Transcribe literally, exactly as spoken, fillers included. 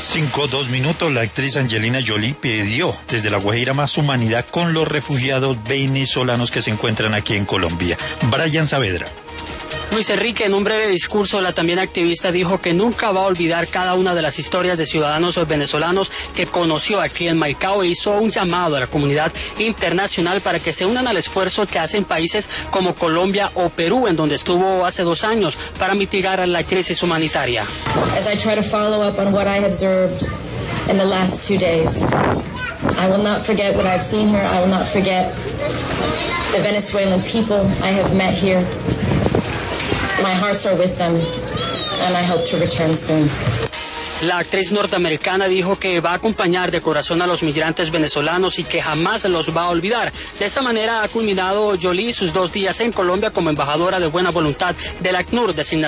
Cinco, dos minutos, la actriz Angelina Jolie pidió desde La Guajira más humanidad con los refugiados venezolanos que se encuentran aquí en Colombia. Brian Saavedra. Luis Enrique, en un breve discurso, la también activista dijo que nunca va a olvidar cada una de las historias de ciudadanos venezolanos que conoció aquí en Maicao e hizo un llamado a la comunidad internacional para que se unan al esfuerzo que hacen países como Colombia o Perú, en donde estuvo hace dos años, para mitigar la crisis humanitaria. As I try to follow up on what I observed in the last two days, I will not forget what I've seen here. I will not forget the Venezuelan people I have met here. My hearts are with them, and I hope to return soon. La actriz norteamericana dijo que va a acompañar de corazón a los migrantes venezolanos y que jamás los va a olvidar. De esta manera ha culminado Jolie sus dos días en Colombia como embajadora de buena voluntad del ACNUR, designación